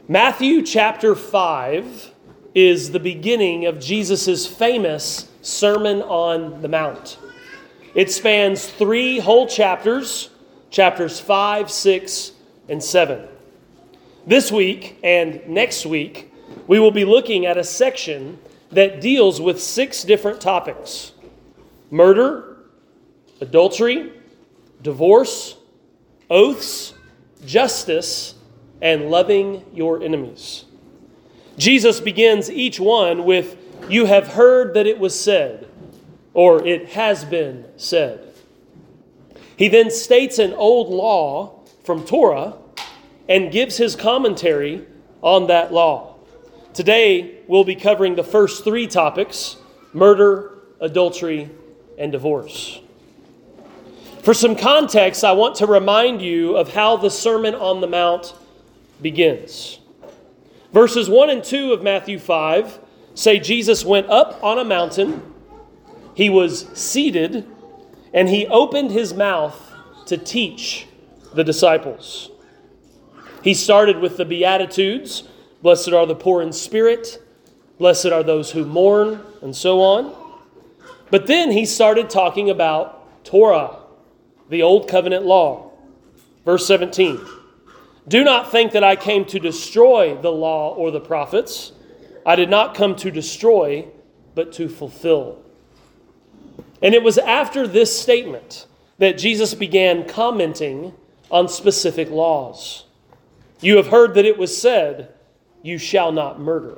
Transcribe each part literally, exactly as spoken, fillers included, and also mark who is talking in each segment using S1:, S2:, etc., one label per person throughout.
S1: Matthew chapter five is the beginning of Jesus' famous Sermon on the Mount. It spans three whole chapters, chapters five, six, and seven. This week and next week, we will be looking at a section that deals with six different topics: murder, adultery, divorce, oaths, justice, and loving your enemies. Jesus begins each one with, "You have heard that it was said," or "it has been said." He then states an old law from Torah and gives his commentary on that law. Today, we'll be covering the first three topics: murder, adultery, and divorce. For some context, I want to remind you of how the Sermon on the Mount begins. Verses one and two of Matthew five say Jesus went up on a mountain, he was seated, and he opened his mouth to teach the disciples. He started with the Beatitudes: blessed are the poor in spirit, blessed are those who mourn, and so on. But then he started talking about Torah, the Old Covenant law. Verse seventeen, "Do not think that I came to destroy the law or the prophets. I did not come to destroy, but to fulfill." And it was after this statement that Jesus began commenting on specific laws. "You have heard that it was said, 'You shall not murder.'"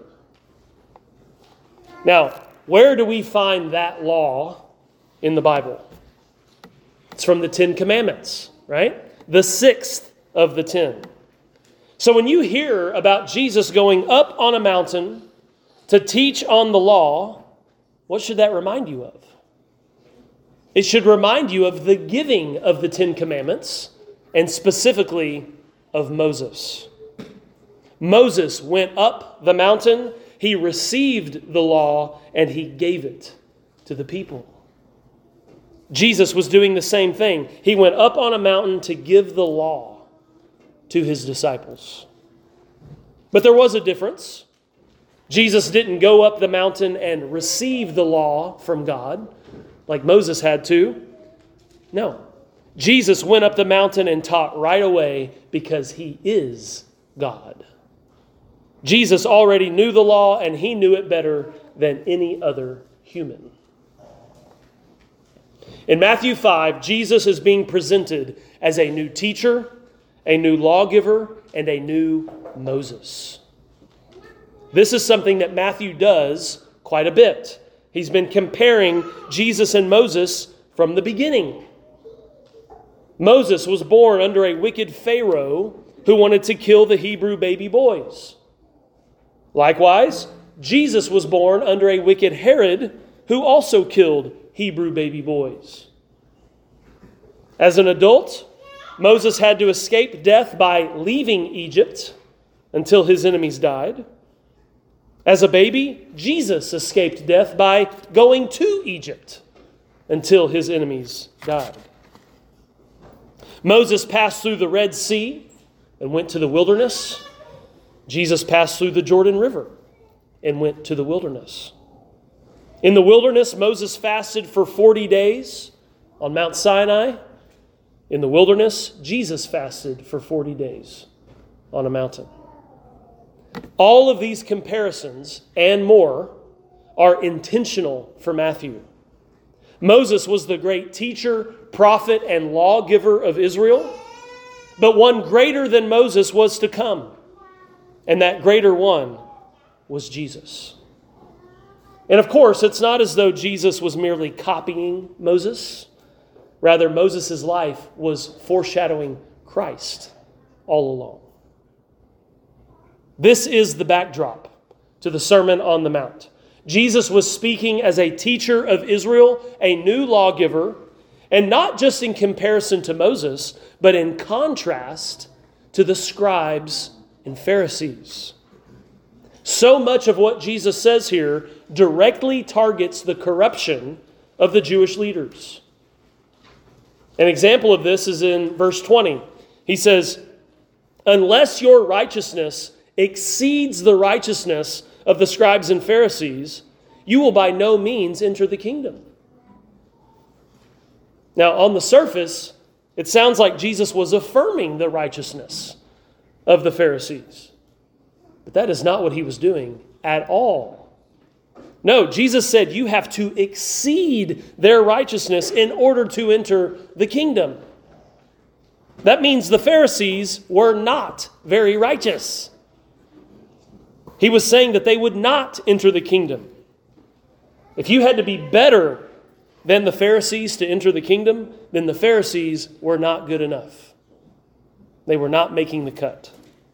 S1: Now, where do we find that law in the Bible? It's from the Ten Commandments, right? The sixth of the ten. So when you hear about Jesus going up on a mountain to teach on the law, what should that remind you of? It should remind you of the giving of the Ten Commandments, and specifically of Moses. Moses went up the mountain, he received the law, and he gave it to the people. Jesus was doing the same thing. He went up on a mountain to give the law to his disciples. But there was a difference. Jesus didn't go up the mountain and receive the law from God like Moses had to. No. Jesus went up the mountain and taught right away because he is God. Jesus already knew the law, and he knew it better than any other human. In Matthew five, Jesus is being presented as a new teacher, a new lawgiver, and a new Moses. This is something that Matthew does quite a bit. He's been comparing Jesus and Moses from the beginning. Moses was born under a wicked Pharaoh who wanted to kill the Hebrew baby boys. Likewise, Jesus was born under a wicked Herod who also killed Hebrew baby boys. As an adult, Moses had to escape death by leaving Egypt until his enemies died. As a baby, Jesus escaped death by going to Egypt until his enemies died. Moses passed through the Red Sea and went to the wilderness. Jesus passed through the Jordan River and went to the wilderness. In the wilderness, Moses fasted for forty days on Mount Sinai. In the wilderness, Jesus fasted for forty days on a mountain. All of these comparisons and more are intentional for Matthew. Moses was the great teacher, prophet, and lawgiver of Israel, but one greater than Moses was to come, and that greater one was Jesus. And of course, it's not as though Jesus was merely copying Moses. Rather, Moses' life was foreshadowing Christ all along. This is the backdrop to the Sermon on the Mount. Jesus was speaking as a teacher of Israel, a new lawgiver, and not just in comparison to Moses, but in contrast to the scribes and Pharisees. So much of what Jesus says here directly targets the corruption of the Jewish leaders. An example of this is in verse twenty. He says, "Unless your righteousness exceeds the righteousness of the scribes and Pharisees, you will by no means enter the kingdom. Now, on the surface, it sounds like Jesus was affirming the righteousness of the Pharisees. But that is not what he was doing at all. No, Jesus said you have to exceed their righteousness in order to enter the kingdom. That means the Pharisees were not very righteous. He was saying that they would not enter the kingdom. If you had to be better than the Pharisees to enter the kingdom, then the Pharisees were not good enough. They were not making the cut.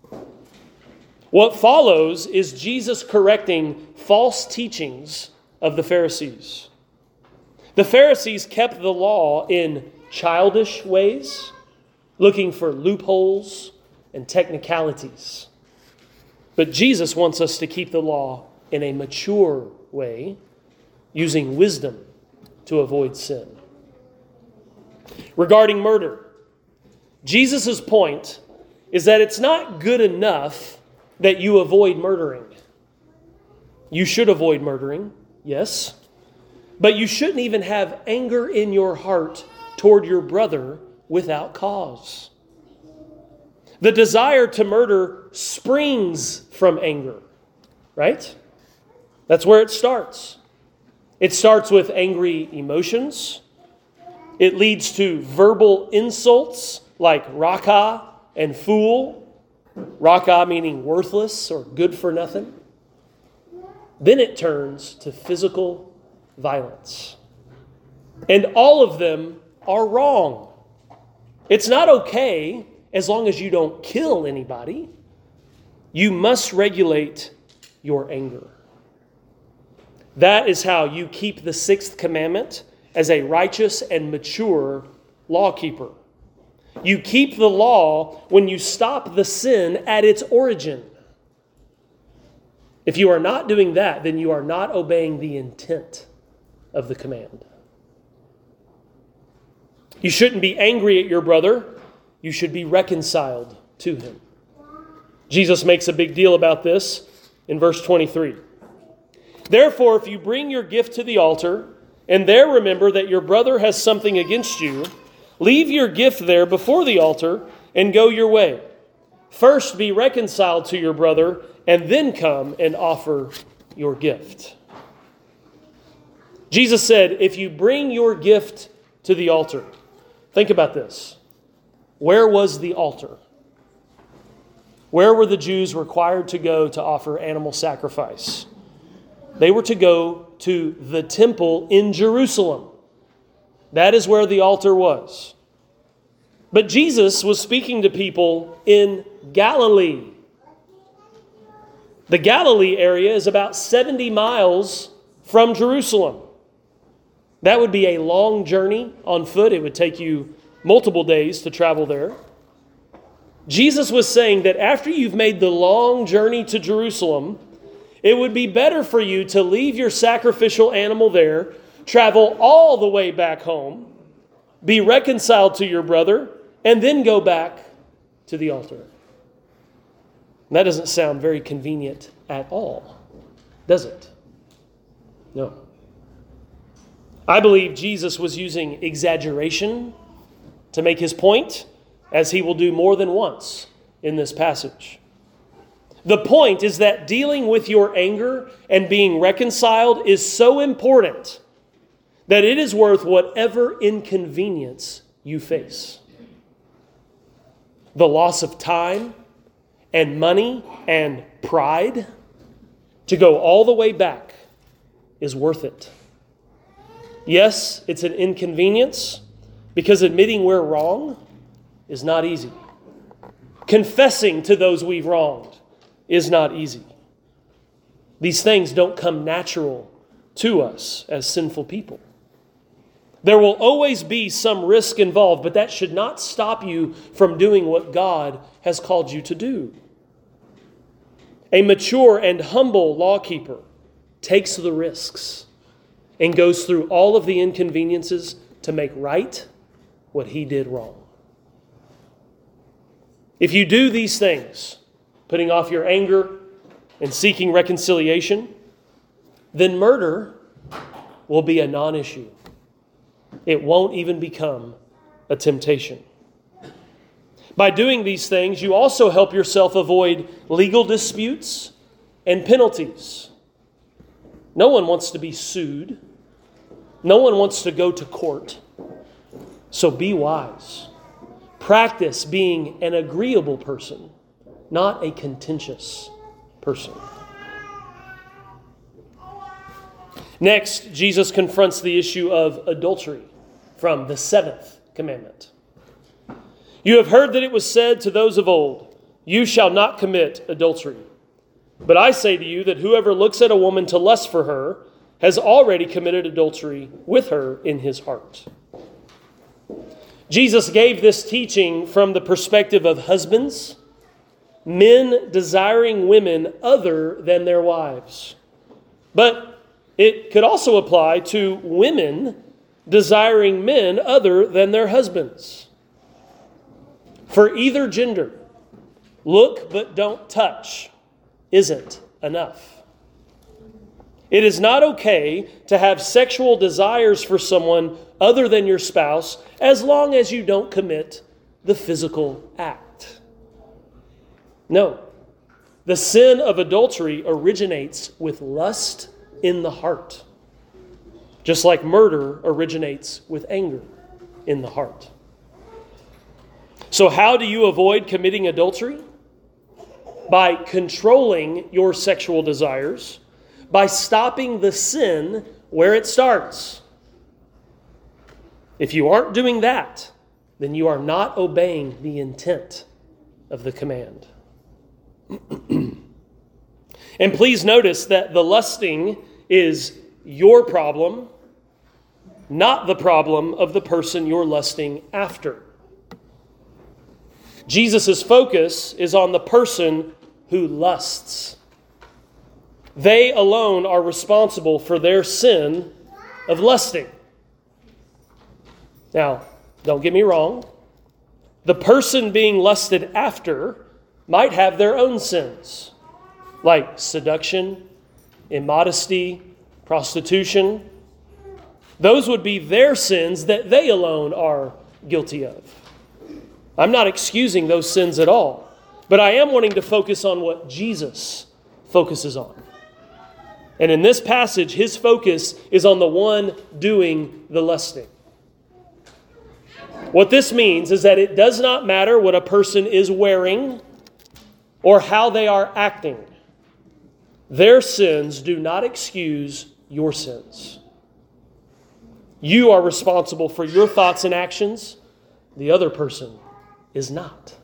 S1: What follows is Jesus correcting false teachings of the Pharisees. The Pharisees kept the law in childish ways, looking for loopholes and technicalities. But Jesus wants us to keep the law in a mature way, using wisdom to avoid sin. Regarding murder, Jesus' point is that it's not good enough that you avoid murdering. You should avoid murdering, yes, but you shouldn't even have anger in your heart toward your brother without cause. The desire to murder springs from anger, right? That's where it starts. It starts with angry emotions. It leads to verbal insults like raka and fool. Raka meaning worthless or good for nothing. Then it turns to physical violence. And all of them are wrong. It's not okay as long as you don't kill anybody. You must regulate your anger. That is how you keep the sixth commandment as a righteous and mature lawkeeper. You keep the law when you stop the sin at its origin. If you are not doing that, then you are not obeying the intent of the command. You shouldn't be angry at your brother. You should be reconciled to him. Jesus makes a big deal about this in verse twenty-three. Therefore, if you bring your gift to the altar, and there remember that your brother has something against you, leave your gift there before the altar and go your way. First be reconciled to your brother, and then come and offer your gift. Jesus said, if you bring your gift to the altar, think about this. Where was the altar? Where were the Jews required to go to offer animal sacrifice? They were to go to the temple in Jerusalem. That is where the altar was. But Jesus was speaking to people in Galilee. The Galilee area is about seventy miles from Jerusalem. That would be a long journey on foot. It would take you multiple days to travel there. Jesus was saying that after you've made the long journey to Jerusalem, it would be better for you to leave your sacrificial animal there, travel all the way back home, be reconciled to your brother, and then go back to the altar. And that doesn't sound very convenient at all, does it? No. I believe Jesus was using exaggeration to make his point, as he will do more than once in this passage. The point is that dealing with your anger and being reconciled is so important that it is worth whatever inconvenience you face. The loss of time and money and pride to go all the way back is worth it. Yes, it's an inconvenience because admitting we're wrong is not easy. Confessing to those we've wronged is not easy. These things don't come natural to us as sinful people. There will always be some risk involved, but that should not stop you from doing what God has called you to do. A mature and humble lawkeeper takes the risks and goes through all of the inconveniences to make right what he did wrong. If you do these things, putting off your anger and seeking reconciliation, then murder will be a non-issue. It won't even become a temptation. By doing these things, you also help yourself avoid legal disputes and penalties. No one wants to be sued. No one wants to go to court. So be wise. Practice being an agreeable person, not a contentious person. Next, Jesus confronts the issue of adultery from the seventh commandment. You have heard that it was said to those of old, "You shall not commit adultery." But I say to you that whoever looks at a woman to lust for her has already committed adultery with her in his heart. Jesus gave this teaching from the perspective of husbands, men desiring women other than their wives. But it could also apply to women desiring men other than their husbands. For either gender, look but don't touch isn't enough. It is not okay to have sexual desires for someone other than your spouse as long as you don't commit the physical act. No, the sin of adultery originates with lust in the heart, just like murder originates with anger in the heart. So how do you avoid committing adultery? By controlling your sexual desires, by stopping the sin where it starts. If you aren't doing that, then you are not obeying the intent of the command. And please notice that the lusting is your problem, not the problem of the person you're lusting after. Jesus' focus is on the person who lusts. They alone are responsible for their sin of lusting. Now, don't get me wrong. The person being lusted after might have their own sins, like seduction, immodesty, prostitution. Those would be their sins that they alone are guilty of. I'm not excusing those sins at all, but I am wanting to focus on what Jesus focuses on. And in this passage, his focus is on the one doing the lusting. What this means is that it does not matter what a person is wearing or how they are acting. Their sins do not excuse your sins. You are responsible for your thoughts and actions. The other person is not.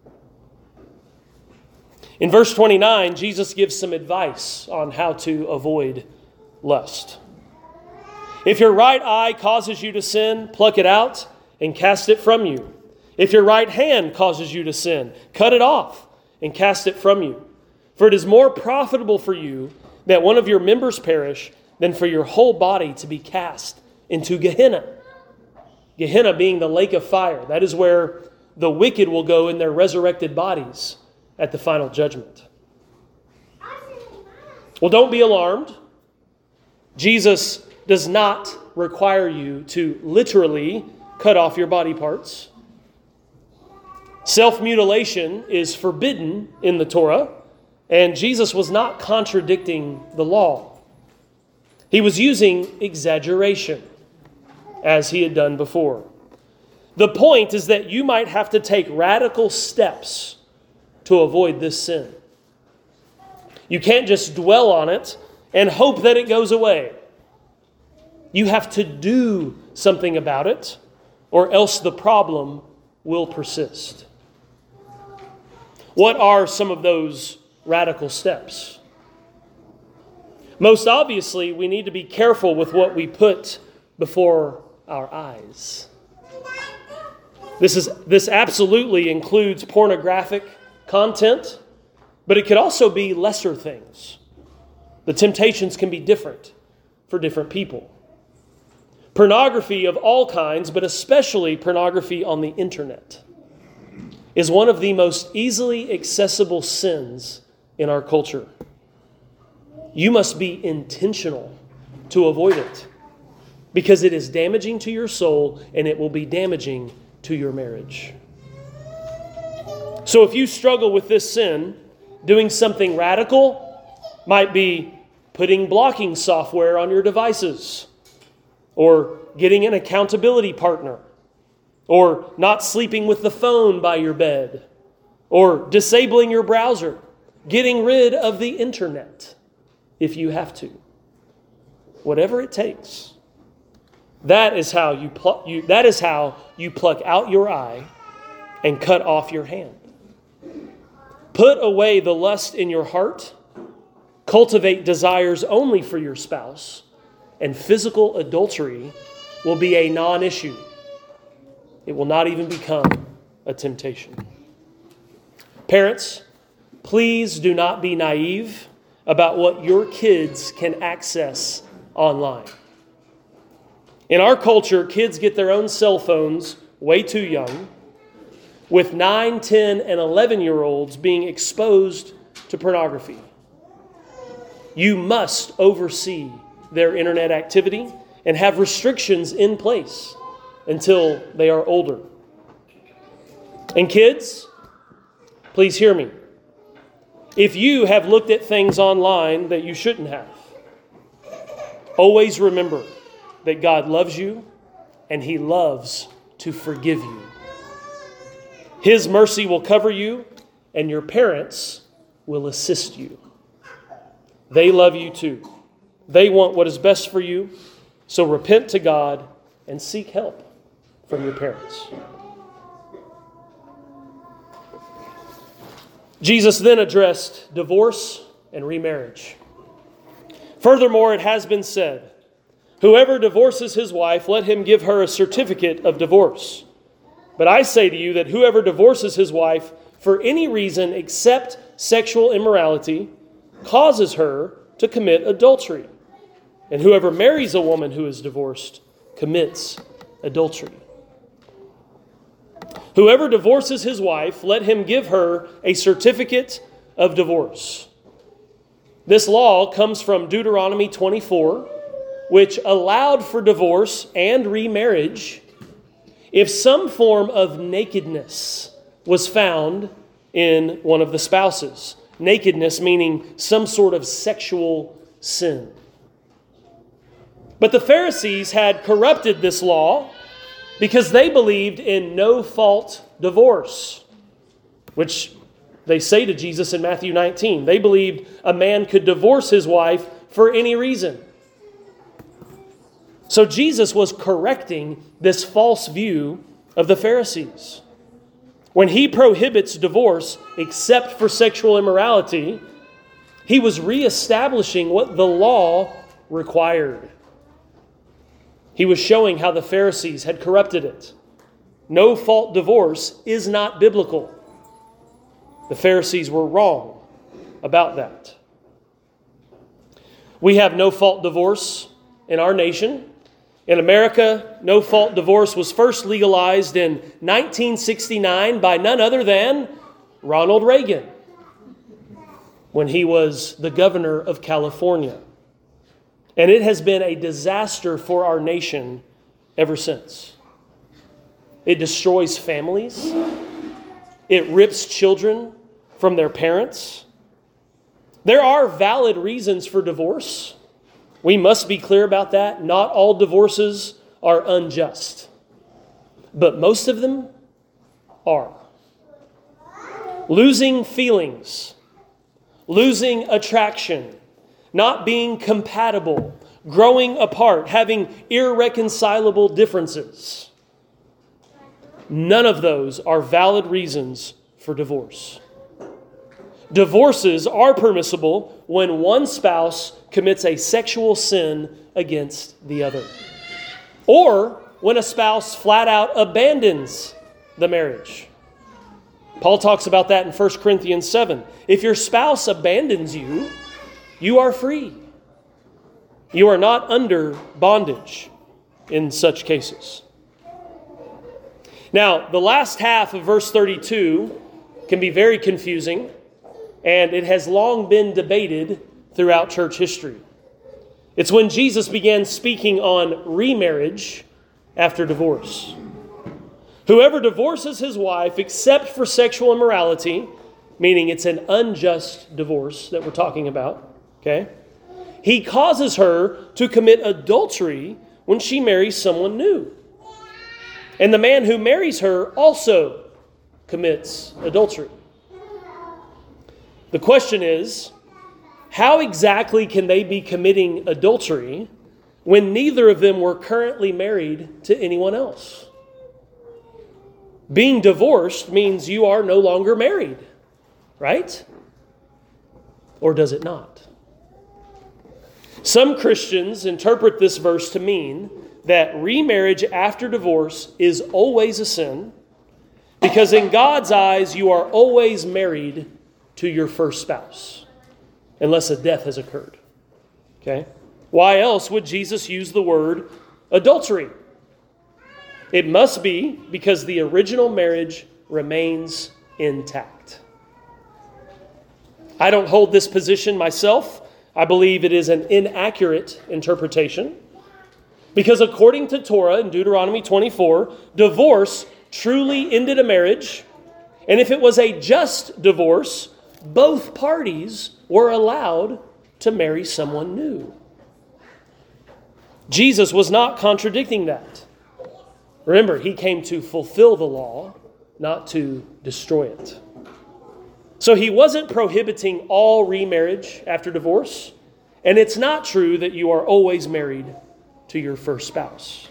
S1: In verse twenty-nine, Jesus gives some advice on how to avoid lust. If your right eye causes you to sin, pluck it out and cast it from you. If your right hand causes you to sin, cut it off and cast it from you. For it is more profitable for you that one of your members perish than for your whole body to be cast into Gehenna. Gehenna being the lake of fire. That is where the wicked will go in their resurrected bodies at the final judgment. Well, don't be alarmed. Jesus does not require you to literally cut off your body parts. Self-mutilation is forbidden in the Torah, and Jesus was not contradicting the law. He was using exaggeration, as he had done before. The point is that you might have to take radical steps to avoid this sin. You can't just dwell on it and hope that it goes away. You have to do something about it, or else the problem will persist. What are some of those radical steps? Most obviously, we need to be careful with what we put before our eyes. This is this absolutely includes pornographic content, but it could also be lesser things. The temptations can be different for different people. Pornography of all kinds, but especially pornography on the internet. is one of the most easily accessible sins in our culture. You must be intentional to avoid it because it is damaging to your soul and it will be damaging to your marriage. So if you struggle with this sin, doing something radical might be putting blocking software on your devices, or getting an accountability partner, or not sleeping with the phone by your bed, or disabling your browser, getting rid of the internet if you have to. Whatever it takes. That is how you pluck you that is how you pluck out your eye and cut off your hand. Put away the lust in your heart, cultivate desires only for your spouse, and physical adultery will be a non-issue. It will not even become a temptation. Parents, please do not be naive about what your kids can access online. In our culture, kids get their own cell phones way too young, with nine, ten, and eleven-year-olds being exposed to pornography. You must oversee their internet activity and have restrictions in place until they are older. And kids, please hear me. If you have looked at things online that you shouldn't have, always remember that God loves you and He loves to forgive you. His mercy will cover you and your parents will assist you. They love you too. They want what is best for you. So repent to God and seek help from your parents. Jesus then addressed divorce and remarriage. Furthermore, it has been said, whoever divorces his wife, let him give her a certificate of divorce. But I say to you that whoever divorces his wife for any reason except sexual immorality causes her to commit adultery. And whoever marries a woman who is divorced commits adultery. Whoever divorces his wife, let him give her a certificate of divorce. This law comes from Deuteronomy twenty-four, which allowed for divorce and remarriage if some form of nakedness was found in one of the spouses. Nakedness meaning some sort of sexual sin. But the Pharisees had corrupted this law because they believed in no-fault divorce, which they say to Jesus in Matthew nineteen. They believed a man could divorce his wife for any reason. So Jesus was correcting this false view of the Pharisees. When He prohibits divorce except for sexual immorality, He was reestablishing what the law required. He was showing how the Pharisees had corrupted it. No-fault divorce is not biblical. The Pharisees were wrong about that. We have no-fault divorce in our nation. In America, no-fault divorce was first legalized in nineteen sixty-nine by none other than Ronald Reagan, when he was the governor of California. And it has been a disaster for our nation ever since. It destroys families. It rips children from their parents. There are valid reasons for divorce. We must be clear about that. Not all divorces are unjust, but most of them are. Losing feelings, losing attraction, not being compatible, growing apart, having irreconcilable differences. None of those are valid reasons for divorce. Divorces are permissible when one spouse commits a sexual sin against the other, or when a spouse flat out abandons the marriage. Paul talks about that in First Corinthians seven. If your spouse abandons you, you are free. You are not under bondage in such cases. Now, the last half of verse thirty-two can be very confusing, and it has long been debated throughout church history. It's when Jesus began speaking on remarriage after divorce. Whoever divorces his wife except for sexual immorality, meaning it's an unjust divorce that we're talking about, okay? He causes her to commit adultery when she marries someone new. And the man who marries her also commits adultery. The question is, how exactly can they be committing adultery when neither of them were currently married to anyone else? Being divorced means you are no longer married, right? Or does it not? Some Christians interpret this verse to mean that remarriage after divorce is always a sin because in God's eyes you are always married to your first spouse unless a death has occurred. Okay? Why else would Jesus use the word adultery? It must be because the original marriage remains intact. I don't hold this position myself. I believe it is an inaccurate interpretation because according to Torah in Deuteronomy twenty-four, divorce truly ended a marriage, and if it was a just divorce, both parties were allowed to marry someone new. Jesus was not contradicting that. Remember, he came to fulfill the law, not to destroy it. So he wasn't prohibiting all remarriage after divorce, and it's not true that you are always married to your first spouse.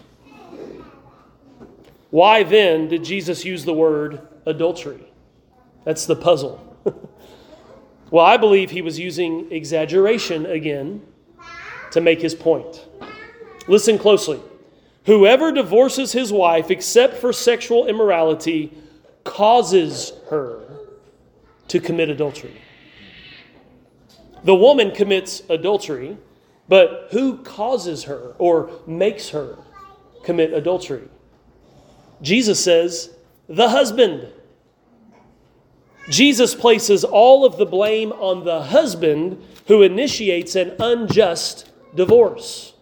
S1: Why then did Jesus use the word adultery? That's the puzzle. Well, I believe he was using exaggeration again to make his point. Listen closely. Whoever divorces his wife except for sexual immorality causes her to commit adultery. The woman commits adultery, but who causes her or makes her commit adultery? Jesus says, the husband. Jesus places all of the blame on the husband who initiates an unjust divorce.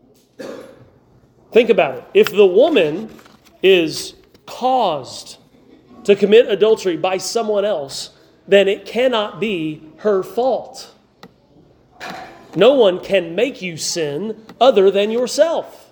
S1: Think about it. If the woman is caused to commit adultery by someone else, then it cannot be her fault. No one can make you sin other than yourself.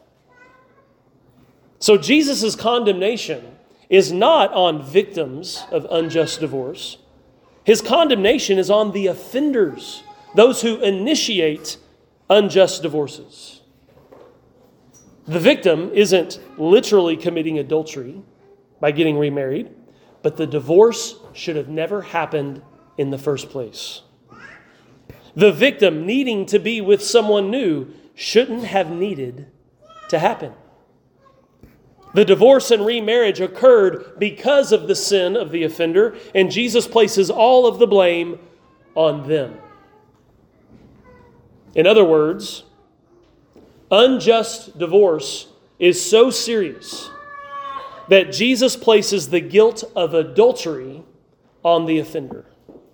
S1: So Jesus' condemnation is not on victims of unjust divorce. His condemnation is on the offenders, those who initiate unjust divorces. The victim isn't literally committing adultery by getting remarried, but the divorce should have never happened in the first place. The victim needing to be with someone new shouldn't have needed to happen. The divorce and remarriage occurred because of the sin of the offender, and Jesus places all of the blame on them. In other words, unjust divorce is so serious that Jesus places the guilt of adultery on the offender.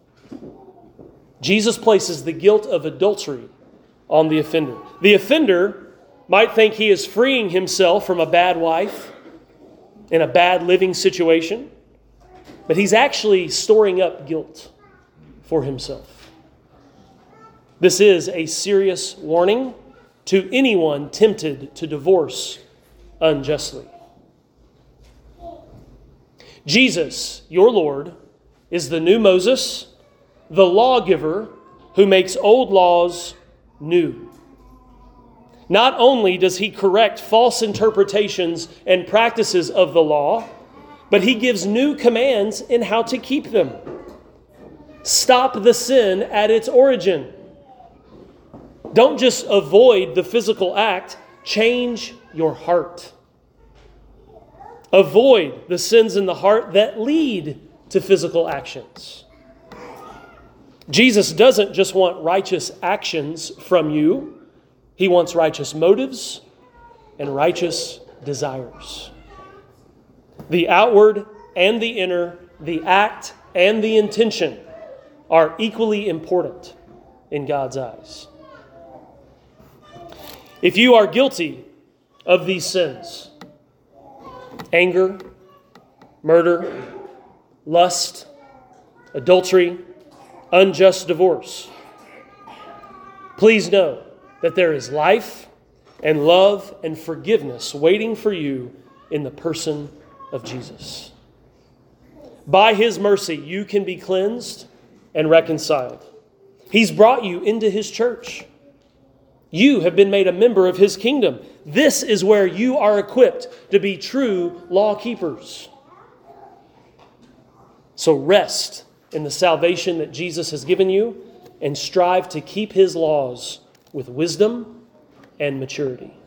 S1: Jesus places the guilt of adultery on the offender. The offender might think he is freeing himself from a bad wife in a bad living situation, but he's actually storing up guilt for himself. This is a serious warning to anyone tempted to divorce unjustly. Jesus, your Lord, is the new Moses, the lawgiver who makes old laws new. Not only does he correct false interpretations and practices of the law, but he gives new commands in how to keep them. Stop the sin at its origin. Don't just avoid the physical act, change your heart. Avoid the sins in the heart that lead to physical actions. Jesus doesn't just want righteous actions from you. He wants righteous motives and righteous desires. The outward and the inner, the act and the intention are equally important in God's eyes. If you are guilty of these sins, anger, murder, lust, adultery, unjust divorce, please know that there is life and love and forgiveness waiting for you in the person of Jesus. By His mercy, you can be cleansed and reconciled. He's brought you into His church. You have been made a member of His kingdom. This is where you are equipped to be true law keepers. So rest in the salvation that Jesus has given you and strive to keep His laws with wisdom and maturity.